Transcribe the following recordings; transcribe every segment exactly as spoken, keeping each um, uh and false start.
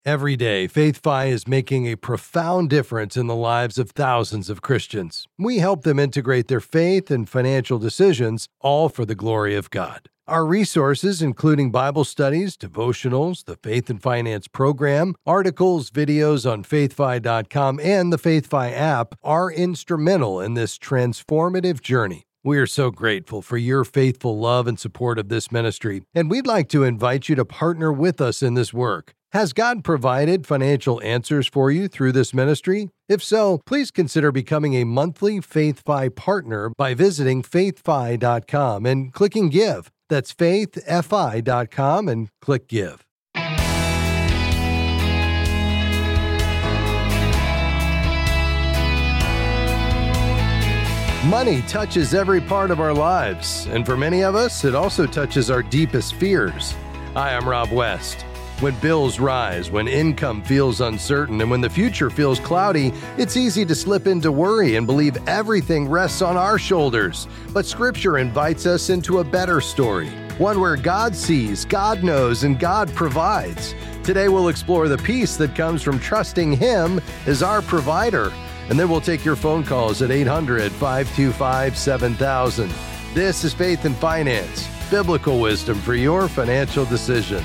Every day, FaithFi is making a profound difference in the lives of thousands of Christians. We help them integrate their faith and financial decisions, all for the glory of God. Our resources, including Bible studies, devotionals, the Faith and Finance program, articles, videos on faith fi dot com, and the FaithFi app, are instrumental in this transformative journey. We are so grateful for your faithful love and support of this ministry, and we'd like to invite you to partner with us in this work. Has God provided financial answers for you through this ministry? If so, please consider becoming a monthly FaithFi partner by visiting faith fi dot com and clicking Give. That's faith fi dot com and click Give. Money touches every part of our lives, and for many of us, it also touches our deepest fears. Hi, I'm Rob West. When bills rise, when income feels uncertain, and when the future feels cloudy, it's easy to slip into worry and believe everything rests on our shoulders. But Scripture invites us into a better story, one where God sees, God knows, and God provides. Today we'll explore the peace that comes from trusting Him as our provider. And then we'll take your phone calls at eight hundred, five two five, seven thousand. This is Faith and Finance, biblical wisdom for your financial decisions.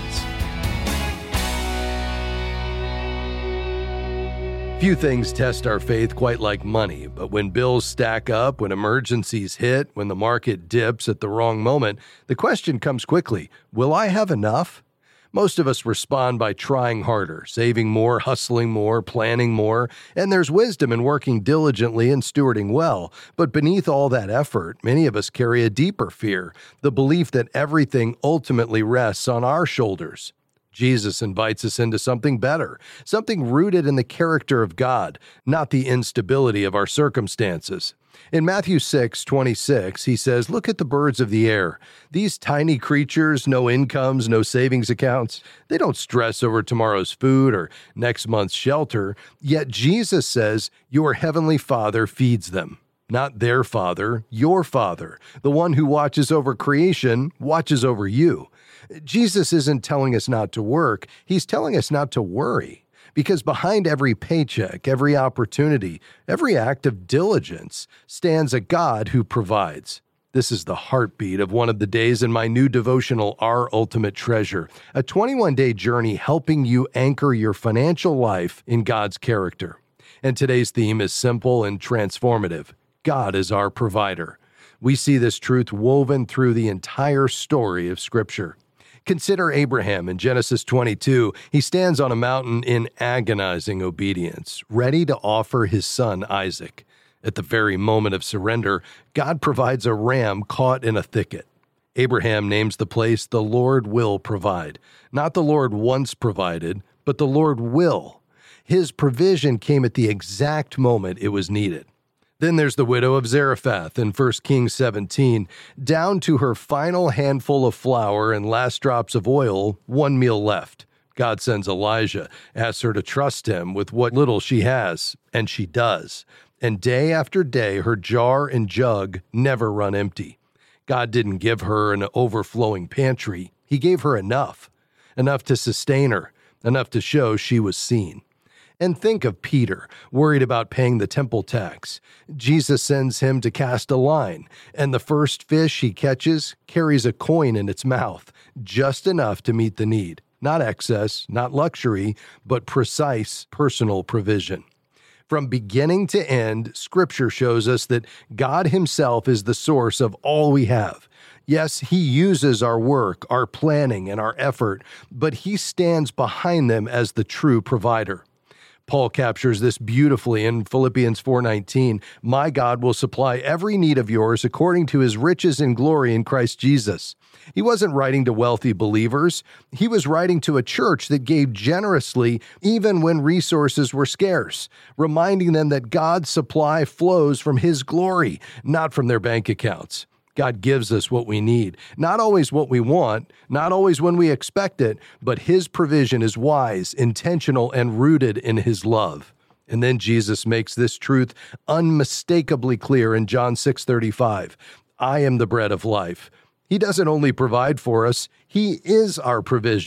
Few things test our faith quite like money, but when bills stack up, when emergencies hit, when the market dips at the wrong moment, the question comes quickly, will I have enough? Most of us respond by trying harder, saving more, hustling more, planning more, and there's wisdom in working diligently and stewarding well. But beneath all that effort, many of us carry a deeper fear, the belief that everything ultimately rests on our shoulders. Jesus invites us into something better, something rooted in the character of God, not the instability of our circumstances. In Matthew six twenty-six, he says, "Look at the birds of the air. These tiny creatures, no incomes, no savings accounts. They don't stress over tomorrow's food or next month's shelter. Yet Jesus says, your heavenly Father feeds them." Not their Father, your Father. The one who watches over creation watches over you. Jesus isn't telling us not to work. He's telling us not to worry. Because behind every paycheck, every opportunity, every act of diligence stands a God who provides. This is the heartbeat of one of the days in my new devotional, Our Ultimate Treasure, a twenty-one day journey helping you anchor your financial life in God's character. And today's theme is simple and transformative. God is our provider. We see this truth woven through the entire story of Scripture. Consider Abraham in Genesis twenty-two. He stands on a mountain in agonizing obedience, ready to offer his son Isaac. At the very moment of surrender, God provides a ram caught in a thicket. Abraham names the place "the Lord will provide." Not the Lord once provided, but the Lord will. His provision came at the exact moment it was needed. Then there's the widow of Zarephath in First Kings seventeen. Down to her final handful of flour and last drops of oil, one meal left. God sends Elijah, asks her to trust him with what little she has, and she does. And day after day, her jar and jug never run empty. God didn't give her an overflowing pantry. He gave her enough, enough to sustain her, enough to show she was seen. And think of Peter, worried about paying the temple tax. Jesus sends him to cast a line, and the first fish he catches carries a coin in its mouth, just enough to meet the need. Not excess, not luxury, but precise personal provision. From beginning to end, Scripture shows us that God Himself is the source of all we have. Yes, He uses our work, our planning, and our effort, but He stands behind them as the true provider. Paul captures this beautifully in Philippians four nineteen. "My God will supply every need of yours according to His riches and glory in Christ Jesus." He wasn't writing to wealthy believers. He was writing to a church that gave generously even when resources were scarce, reminding them that God's supply flows from His glory, not from their bank accounts. God gives us what we need, not always what we want, not always when we expect it, but His provision is wise, intentional, and rooted in His love. And then Jesus makes this truth unmistakably clear in John six thirty-five. "I am the bread of life." He doesn't only provide for us, He is our provision.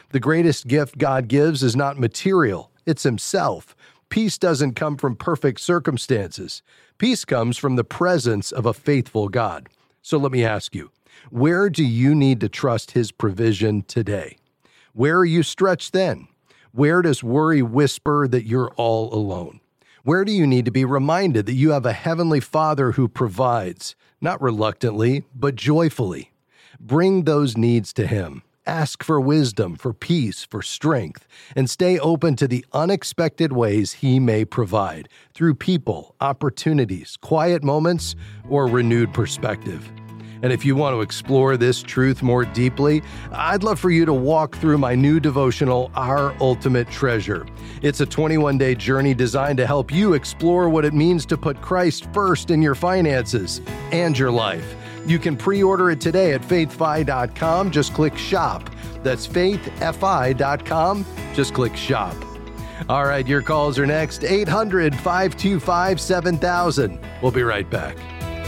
The greatest gift God gives is not material, it's himself. Peace doesn't come from perfect circumstances. Peace comes from the presence of a faithful God. So let me ask you, where do you need to trust his provision today? Where are you stretched thin? Where does worry whisper that you're all alone? Where do you need to be reminded that you have a heavenly Father who provides, not reluctantly, but joyfully? Bring those needs to him. Ask for wisdom, for peace, for strength, and stay open to the unexpected ways he may provide through people, opportunities, quiet moments, or renewed perspective. And if you want to explore this truth more deeply, I'd love for you to walk through my new devotional, Our Ultimate Treasure. It's a twenty-one day journey designed to help you explore what it means to put Christ first in your finances and your life. You can pre-order it today at faith fi dot com. Just click shop. That's faith fi dot com. Just click shop. All right, your calls are next. eight hundred, five two five, seven thousand. We'll be right back.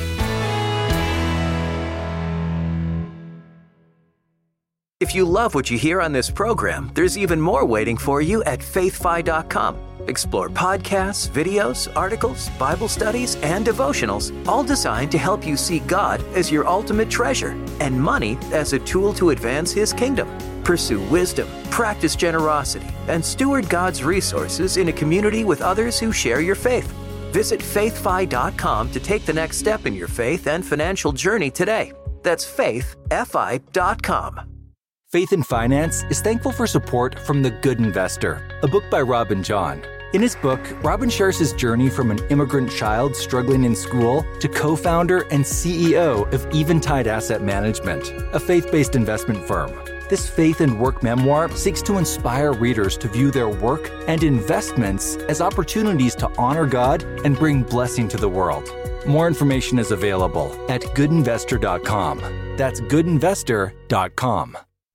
If you love what you hear on this program, there's even more waiting for you at faith fi dot com. Explore podcasts, videos, articles, Bible studies, and devotionals, all designed to help you see God as your ultimate treasure and money as a tool to advance his kingdom. Pursue wisdom, practice generosity, and steward God's resources in a community with others who share your faith. Visit faith fi dot com to take the next step in your faith and financial journey today. That's faith fi dot com. Faith in Finance is thankful for support from The Good Investor, a book by Robin John. In his book, Robin shares his journey from an immigrant child struggling in school to co-founder and C E O of Eventide Asset Management, a faith-based investment firm. This faith and work memoir seeks to inspire readers to view their work and investments as opportunities to honor God and bring blessing to the world. More information is available at good investor dot com. That's good investor dot com.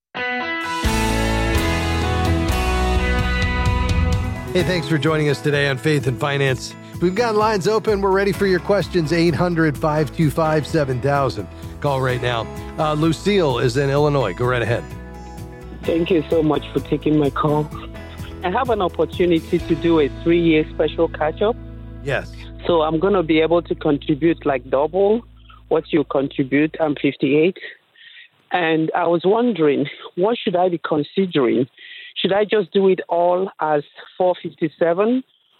Hey, thanks for joining us today on Faith and Finance. We've got lines open. We're ready for your questions. eight hundred, five two five, seven thousand. Call right now. Uh, Lucille is in Illinois. Go right ahead. Thank you so much for taking my call. I have an opportunity to do a three-year special catch-up. Yes. So I'm going to be able to contribute like double what you contribute. I'm fifty-eight. And I was wondering, what should I be considering? Should I just do it all as four fifty-seven?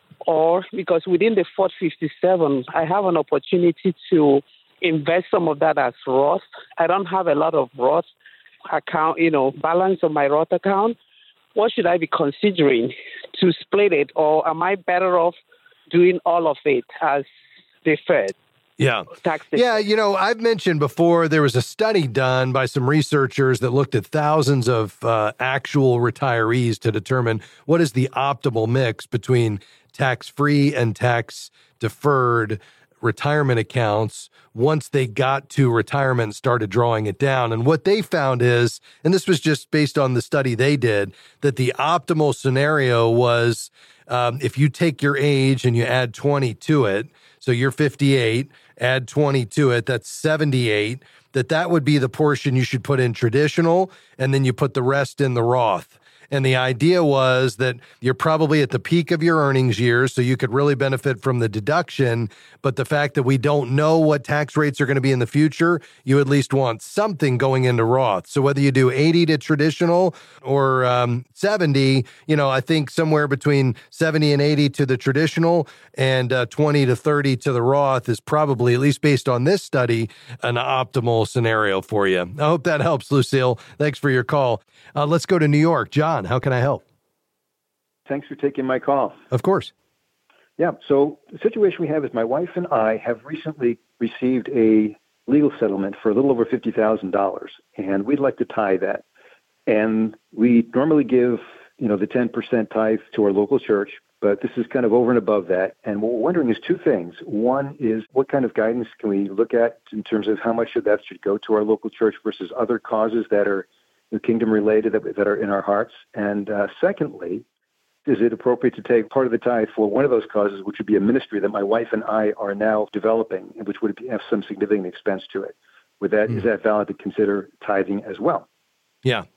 Or because within the four fifty-seven, I have an opportunity to invest some of that as Roth. I don't have a lot of Roth account, you know, balance on my Roth account. What should I be considering to split it? Or am I better off doing all of it as deferred? Yeah. Tax yeah, you know, I've mentioned before there was a study done by some researchers that looked at thousands of uh, actual retirees to determine what is the optimal mix between tax-free and tax-deferred retirement accounts once they got to retirement and started drawing it down. And what they found is, and this was just based on the study they did, that the optimal scenario was um, if you take your age and you add twenty to it, so you're fifty-eight, add twenty to it, that's seventy-eight, that that would be the portion you should put in traditional, and then you put the rest in the Roth. And the idea was that you're probably at the peak of your earnings years, so you could really benefit from the deduction. But the fact that we don't know what tax rates are going to be in the future, you at least want something going into Roth. So whether you do eighty to traditional or um, seventy, you know, I think somewhere between seventy and eighty to the traditional and uh, twenty to thirty to the Roth is probably, at least based on this study, an optimal scenario for you. I hope that helps, Lucille. Thanks for your call. Uh, let's go to New York. John, how can I help? Thanks for taking my call. Of course. Yeah, so the situation we have is my wife and I have recently received a legal settlement for a little over fifty thousand dollars, and we'd like to tithe that. And we normally give, you know, the ten percent tithe to our local church, but this is kind of over and above that. And what we're wondering is two things. One is, what kind of guidance can we look at in terms of how much of that should go to our local church versus other causes that are kingdom related that, that are in our hearts? And uh, secondly, is it appropriate to take part of the tithe for one of those causes, which would be a ministry that my wife and I are now developing, and which would have some significant expense to it? Would that, mm. is that valid to consider tithing as well? Yeah.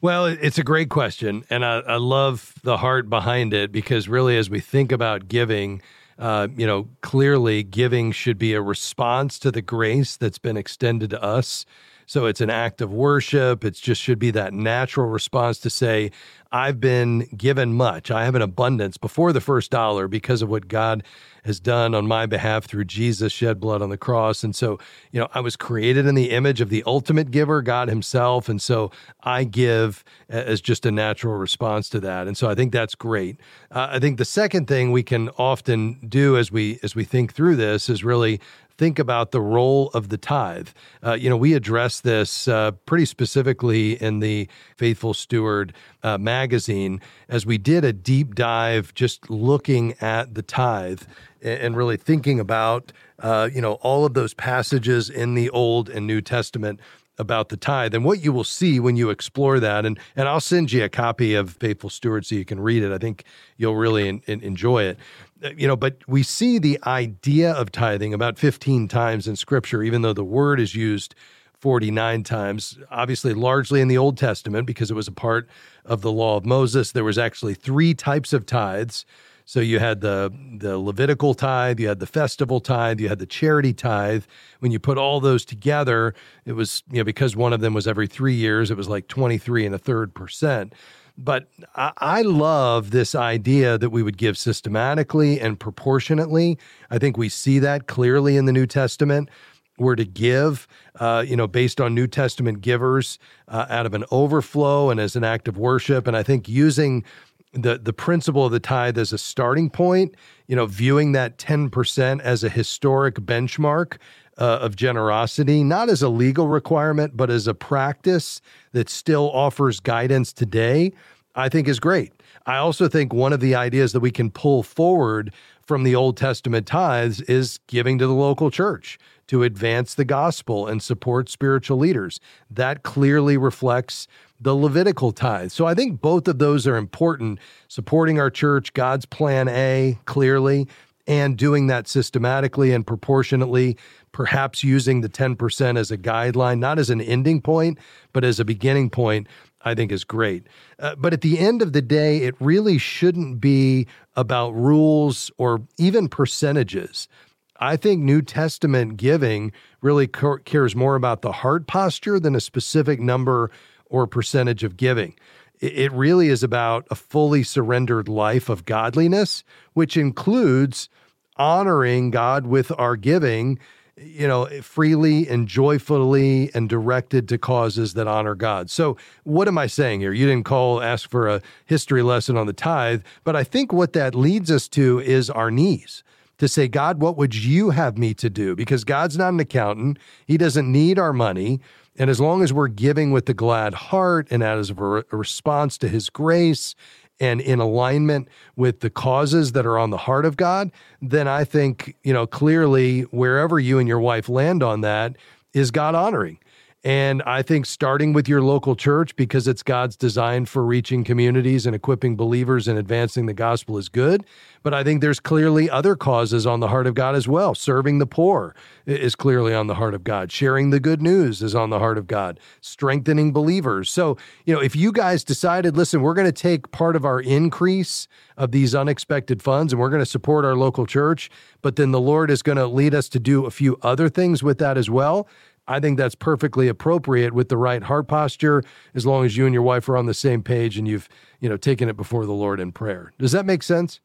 Well, it's a great question, and I, I love the heart behind it, because really as we think about giving, uh, you know, clearly giving should be a response to the grace that's been extended to us. So it's an act of worship. It just should be that natural response to say, I've been given much. I have an abundance before the first dollar because of what God has done on my behalf through Jesus shed blood on the cross. And so, you know, I was created in the image of the ultimate giver, God himself. And so I give as just a natural response to that. And so I think that's great. Uh, I think the second thing we can often do as we as we think through this is really think about the role of the tithe. Uh, you know, we address this uh, pretty specifically in the Faithful Steward uh, magazine as we did a deep dive just looking at the tithe and, and really thinking about, uh, you know, all of those passages in the Old and New Testament about the tithe. And what you will see when you explore that, and, and I'll send you a copy of Faithful Steward so you can read it. I think you'll really in, in, enjoy it. You know, but we see the idea of tithing about fifteen times in Scripture, even though the word is used forty-nine times, obviously largely in the Old Testament because it was a part of the law of Moses. There was actually three types of tithes. So you had the, the Levitical tithe, you had the festival tithe, you had the charity tithe. When you put all those together, it was, you know, because one of them was every three years, it was like twenty-three and a third percent. But I, I love this idea that we would give systematically and proportionately. I think we see that clearly in the New Testament. We're to give, uh, you know, based on New Testament givers uh, out of an overflow and as an act of worship. And I think using the the principle of the tithe as a starting point, you know, viewing that ten percent as a historic benchmark uh, of generosity, not as a legal requirement, but as a practice that still offers guidance today, I think is great. I also think one of the ideas that we can pull forward from the Old Testament tithes is giving to the local church to advance the gospel and support spiritual leaders. That clearly reflects the Levitical tithe. So I think both of those are important, supporting our church, God's plan A, clearly, and doing that systematically and proportionately, perhaps using the ten percent as a guideline, not as an ending point, but as a beginning point, I think is great. Uh, but at the end of the day, it really shouldn't be about rules or even percentages. I think New Testament giving really cares more about the heart posture than a specific number or percentage of giving. It really is about a fully surrendered life of godliness, which includes honoring God with our giving, you know, freely and joyfully and directed to causes that honor God. So what am I saying here? You didn't call, ask for a history lesson on the tithe, but I think what that leads us to is our knees. To say, God, what would you have me to do? Because God's not an accountant. He doesn't need our money. And as long as we're giving with the glad heart and as a response to his grace and in alignment with the causes that are on the heart of God, then I think, you know, clearly wherever you and your wife land on that is God honoring. And I think starting with your local church, because it's God's design for reaching communities and equipping believers and advancing the gospel, is good. But I think there's clearly other causes on the heart of God as well. Serving the poor is clearly on the heart of God. Sharing the good news is on the heart of God. Strengthening believers. So, you know, if you guys decided, listen, we're going to take part of our increase of these unexpected funds and we're going to support our local church, but then the Lord is going to lead us to do a few other things with that as well, I think that's perfectly appropriate with the right heart posture, as long as you and your wife are on the same page and you've, you know, taken it before the Lord in prayer. Does that make sense?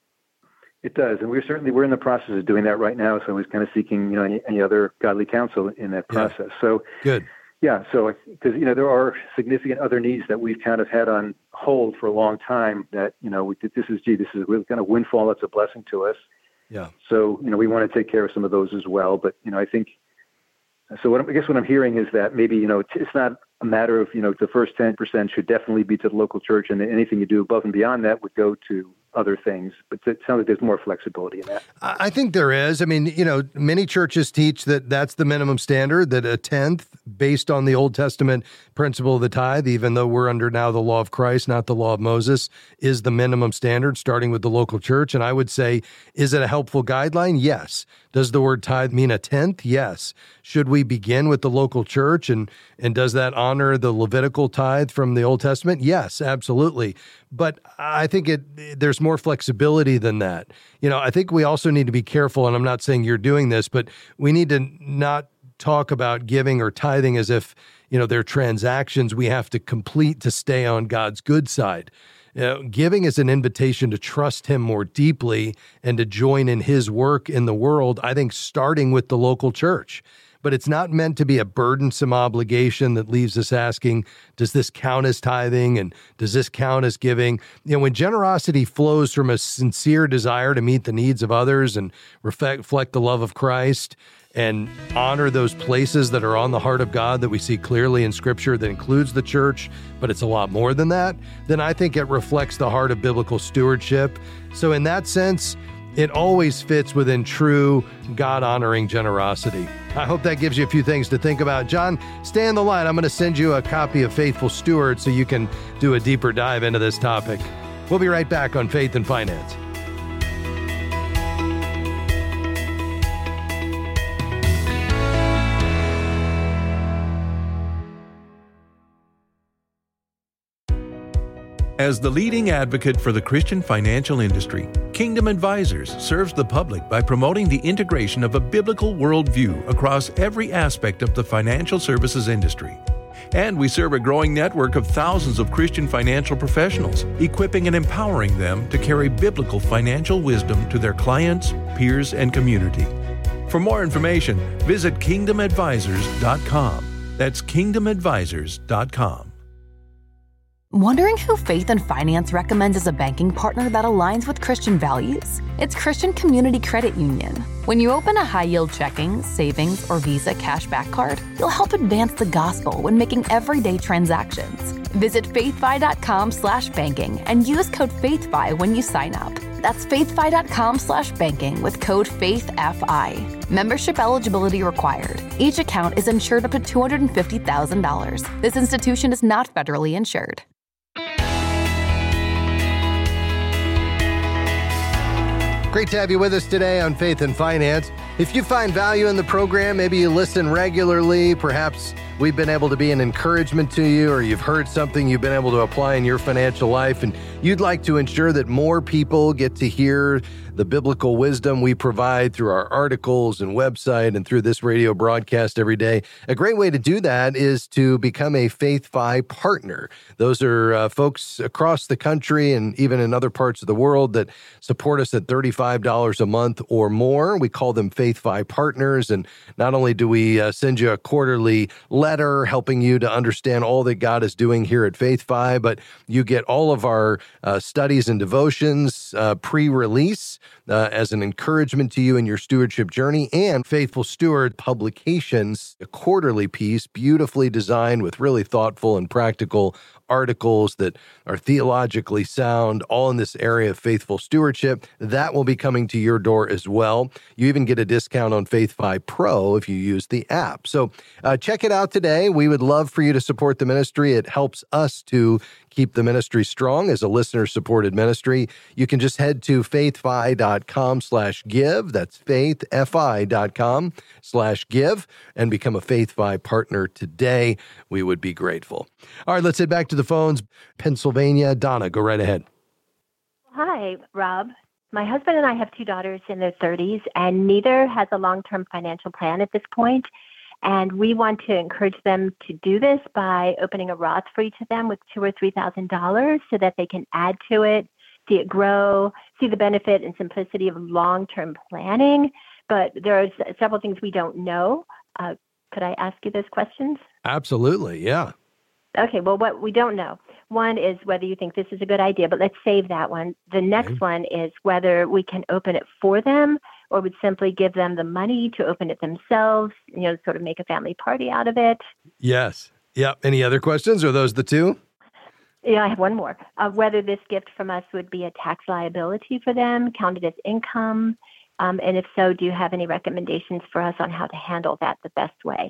It does, and we're certainly we're in the process of doing that right now. So I was kind of seeking, you know, any, any other godly counsel in that process. Yeah. So good, yeah. So because you know there are significant other needs that we've kind of had on hold for a long time. That you know we, this is gee, this is a really kind of windfall that's a blessing to us. Yeah. So you know we want to take care of some of those as well. But you know I think. So what I'm, I guess what I'm hearing is that maybe, you know, it's not a matter of, you know, the first ten percent should definitely be to the local church, and anything you do above and beyond that would go to other things. But it sounds like there's more flexibility in that. I think there is. I mean, you know, many churches teach that that's the minimum standard, that a tenth based on the Old Testament principle of the tithe, even though we're under now the law of Christ, not the law of Moses, is the minimum standard, starting with the local church. And I would say, is it a helpful guideline? Yes. Does the word tithe mean a tenth? Yes. Should we begin with the local church, and, and does that honor the Levitical tithe from the Old Testament? Yes, absolutely. But I think it there's more flexibility than that. You know, I think we also need to be careful, and I'm not saying you're doing this, but we need to not talk about giving or tithing as if, you know, they're transactions we have to complete to stay on God's good side. You know, giving is an invitation to trust him more deeply and to join in his work in the world, I think starting with the local church. But it's not meant to be a burdensome obligation that leaves us asking, does this count as tithing and does this count as giving? You know, when generosity flows from a sincere desire to meet the needs of others and reflect the love of Christ and honor those places that are on the heart of God that we see clearly in Scripture that includes the church, but it's a lot more than that, then I think it reflects the heart of biblical stewardship. So in that sense, it always fits within true God-honoring generosity. I hope that gives you a few things to think about. John, stay on the line. I'm going to send you a copy of Faithful Steward so you can do a deeper dive into this topic. We'll be right back on Faith and Finance. As the leading advocate for the Christian financial industry, Kingdom Advisors serves the public by promoting the integration of a biblical worldview across every aspect of the financial services industry. And we serve a growing network of thousands of Christian financial professionals, equipping and empowering them to carry biblical financial wisdom to their clients, peers, and community. For more information, visit kingdom advisors dot com. That's kingdom advisors dot com. Wondering who Faith and Finance recommends as a banking partner that aligns with Christian values? It's Christian Community Credit Union. When you open a high-yield checking, savings, or Visa cashback card, you'll help advance the gospel when making everyday transactions. Visit faithfi.com slash banking and use code FAITHFI when you sign up. That's faithfi.com slash banking with code FAITHFI. Membership eligibility required. Each account is insured up to two hundred fifty thousand dollars. This institution is not federally insured. Great to have you with us today on Faith and Finance. If you find value in the program, maybe you listen regularly, perhaps we've been able to be an encouragement to you, or you've heard something you've been able to apply in your financial life, and you'd like to ensure that more people get to hear the biblical wisdom we provide through our articles and website and through this radio broadcast every day. A great way to do that is to become a FaithFi partner. Those are uh, folks across the country and even in other parts of the world that support us at thirty-five dollars a month or more. We call them FaithFi partners. And not only do we uh, send you a quarterly letter helping you to understand all that God is doing here at FaithFi, but you get all of our uh, studies and devotions uh, pre-release uh, as an encouragement to you in your stewardship journey, and Faithful Steward publications, a quarterly piece beautifully designed with really thoughtful and practical articles that are theologically sound, all in this area of faithful stewardship. That will be coming to your door as well. You even get a discount on FaithFi Pro if you use the app. So uh, check it out today. We would love for you to support the ministry. It helps us to keep the ministry strong as a listener-supported ministry. You can just head to faithfi.com slash give. That's faithfi.com slash give and become a FaithFi partner today. We would be grateful. All right, let's head back to the phones. Pennsylvania, Donna, go right ahead. Hi, Rob. My husband and I have two daughters in their thirties, and neither has a long-term financial plan at this point. And we want to encourage them to do this by opening a Roth for each of them with two or three thousand dollars, so that they can add to it, see it grow, see the benefit and simplicity of long-term planning. But there are several things we don't know. Uh, could I ask you those questions? Absolutely, yeah. Okay, well, what we don't know. One is whether you think this is a good idea, but let's save that one. The next okay. one is whether we can open it for them, or would simply give them the money to open it themselves, you know, sort of make a family party out of it. Yes. Yeah. Any other questions? Are those the two? Yeah, I have one more. Uh, whether this gift from us would be a tax liability for them, counted as income, um, and if so, do you have any recommendations for us on how to handle that the best way?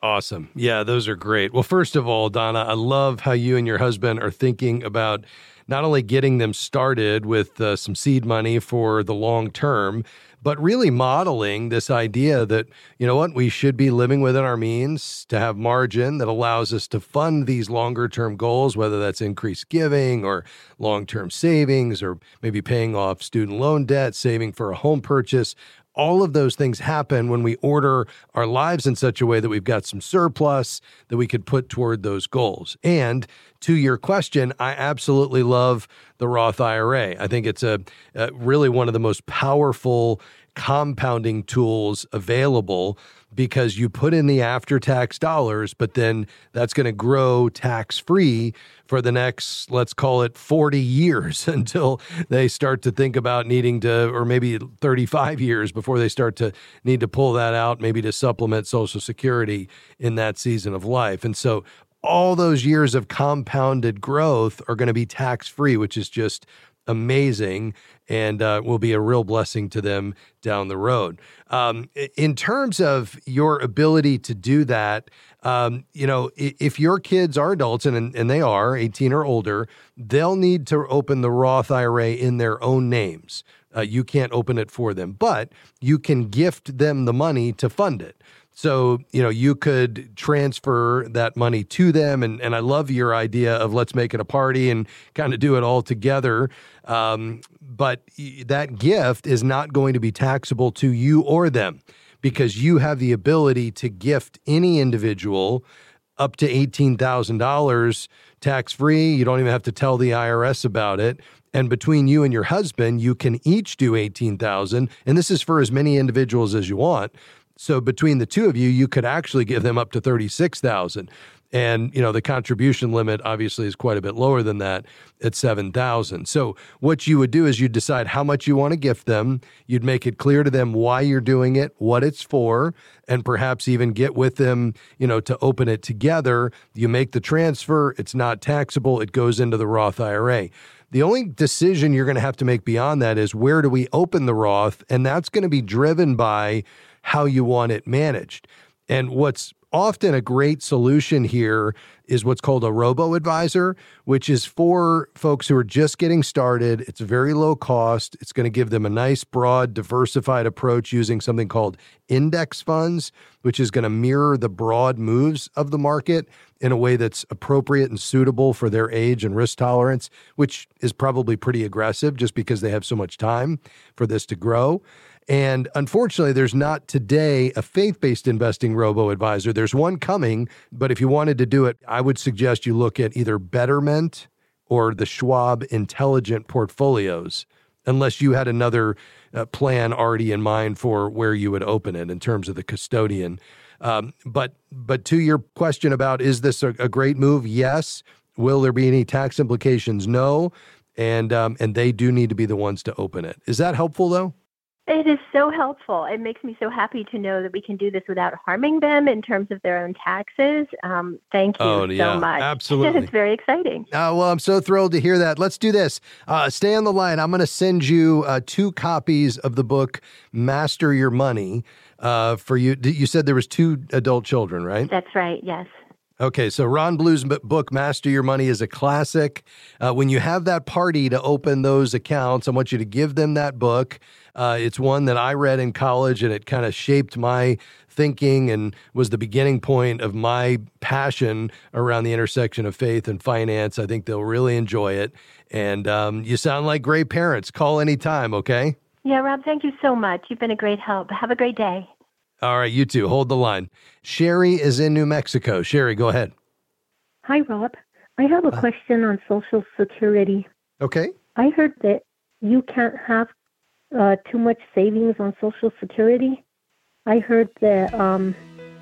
Awesome. Yeah, those are great. Well, first of all, Donna, I love how you and your husband are thinking about not only getting them started with uh, some seed money for the long term, but really modeling this idea that, you know what, we should be living within our means to have margin that allows us to fund these longer term goals, whether that's increased giving or long-term savings or maybe paying off student loan debt, saving for a home purchase. All of those things happen when we order our lives in such a way that we've got some surplus that we could put toward those goals. And to your question, I absolutely love the Roth I R A. I think it's a, a really one of the most powerful compounding tools available because you put in the after-tax dollars, but then that's going to grow tax-free for the next, let's call it forty years until they start to think about needing to, or maybe thirty-five years before they start to need to pull that out, maybe to supplement Social Security in that season of life. And so all those years of compounded growth are going to be tax-free, which is just amazing and uh, will be a real blessing to them down the road. Um, in terms of your ability to do that, um, you know, if your kids are adults, and, and they are eighteen or older, they'll need to open the Roth I R A in their own names. Uh, you can't open it for them, but you can gift them the money to fund it. So, you know, you could transfer that money to them. And, and I love your idea of let's make it a party and kind of do it all together. Um, but that gift is not going to be taxable to you or them because you have the ability to gift any individual up to eighteen thousand dollars tax-free. You don't even have to tell the I R S about it. And between you and your husband, you can each do eighteen thousand dollars. And this is for as many individuals as you want. So between the two of you, you could actually give them up to thirty-six thousand dollars. And, you know, the contribution limit obviously is quite a bit lower than that at seven thousand dollars. So what you would do is you'd decide how much you want to gift them. You'd make it clear to them why you're doing it, what it's for, and perhaps even get with them, you know, to open it together. You make the transfer. It's not taxable. It goes into the Roth I R A. The only decision you're going to have to make beyond that is where do we open the Roth? And that's going to be driven by how you want it managed. And what's often a great solution here is what's called a robo-advisor, which is for folks who are just getting started. It's very low cost. It's going to give them a nice, broad, diversified approach using something called index funds, which is going to mirror the broad moves of the market in a way that's appropriate and suitable for their age and risk tolerance, which is probably pretty aggressive just because they have so much time for this to grow. And unfortunately, there's not today a faith-based investing robo-advisor. There's one coming, but if you wanted to do it, I would suggest you look at either Betterment or the Schwab Intelligent Portfolios, unless you had another uh, plan already in mind for where you would open it in terms of the custodian. Um, but but to your question about is this a, a great move? Yes. Will there be any tax implications? No. And um, and they do need to be the ones to open it. Is that helpful, though? It is so helpful. It makes me so happy to know that we can do this without harming them in terms of their own taxes. Um, thank you oh, so yeah, much. Absolutely. It's very exciting. Uh, well, I'm so thrilled to hear that. Let's do this. Uh, stay on the line. I'm going to send you uh, two copies of the book, Master Your Money, uh, for you. You said there was two adult children, right? That's right, yes. Okay, so Ron Blue's book, Master Your Money, is a classic. Uh, when you have that party to open those accounts, I want you to give them that book. Uh, it's one that I read in college, and it kind of shaped my thinking and was the beginning point of my passion around the intersection of faith and finance. I think they'll really enjoy it. And um, you sound like great parents. Call anytime, okay? Yeah, Rob, thank you so much. You've been a great help. Have a great day. All right, you too. Hold the line. Sherry is in New Mexico. Sherry, go ahead. Hi, Rob. I have a question on Social Security. Okay. I heard that you can't have uh, too much savings on Social Security. I heard that um,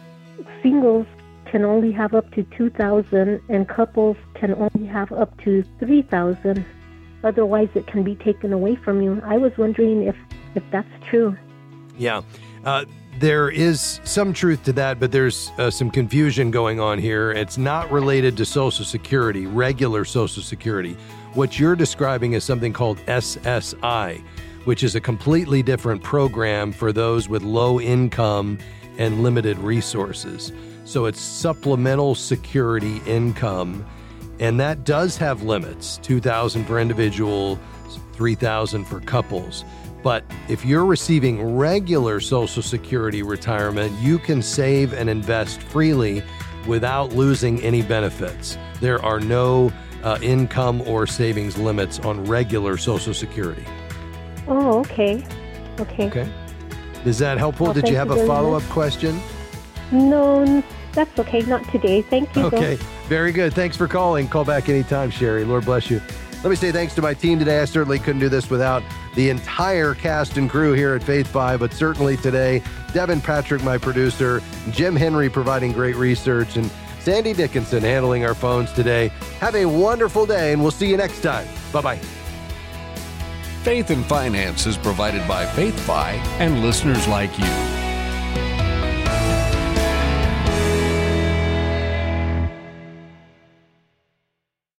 singles can only have up to two thousand dollars and couples can only have up to three thousand dollars. Otherwise, it can be taken away from you. I was wondering if, if that's true. Yeah. Uh, There is some truth to that, but there's uh, some confusion going on here. It's not related to Social Security, regular Social Security. What you're describing is something called S S I, which is a completely different program for those with low income and limited resources. So it's supplemental security income, and that does have limits, two thousand dollars for individuals, three thousand dollars for couples. But if you're receiving regular Social Security retirement, you can save and invest freely without losing any benefits. There are no uh, income or savings limits on regular Social Security. Oh, okay. Okay. Okay. Is that helpful? Well, Did you have you a follow-up much. question? No, that's okay. Not today. Thank you. Okay. Though. Very good. Thanks for calling. Call back anytime, Sherry. Lord bless you. Let me say thanks to my team today. I certainly couldn't do this without the entire cast and crew here at Faith Five, but certainly today, Devin Patrick, my producer, Jim Henry providing great research, and Sandy Dickinson handling our phones today. Have a wonderful day, and we'll see you next time. Bye-bye. Faith and Finance is provided by Faith Fi and listeners like you.